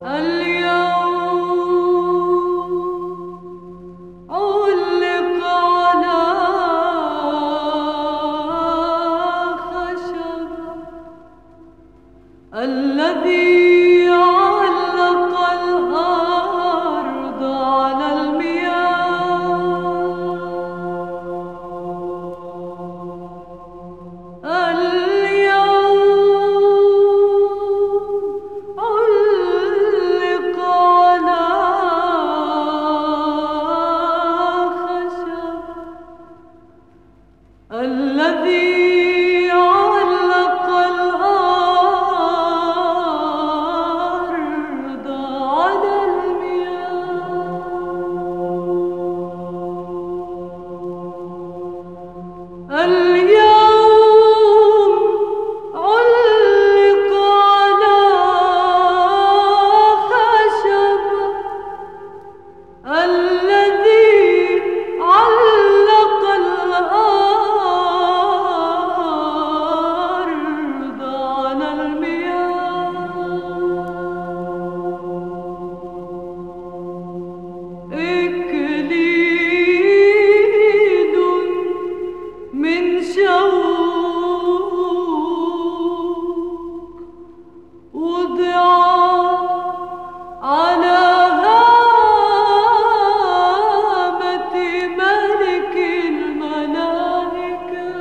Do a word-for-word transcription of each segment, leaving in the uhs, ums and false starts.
اليوم علق على خشبة الذي علق الأرض على المياه. اليوم علق على خشبة الذي علق الأرض على المياه. اليوم علق على خشبة الذي علق الأرض على المياه. إكليل من شوق وضع على هامة ملك الملائكة.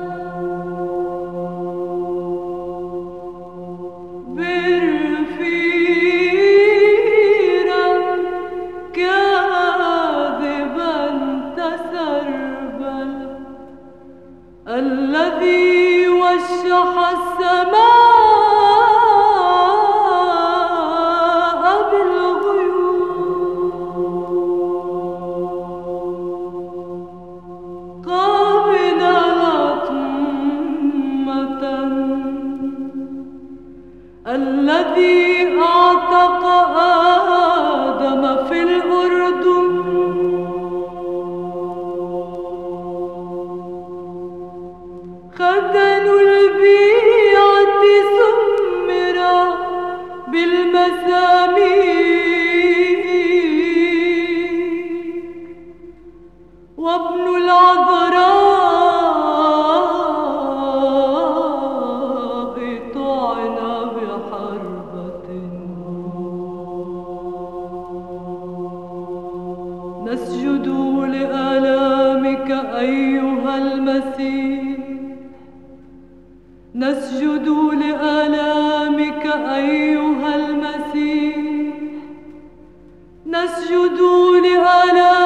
برفيرا كاذبا تسربل الذي وشح السماء بالغيوم قابل لطمة الذي أعتق آدم في الأردن. خدن البيعة سمر بالمسامير وابن العذراء طعن بحربة. نسجد لآلامك أيها المسيح، نسجد لآلامك أيها المسيح، نسجد لآلامك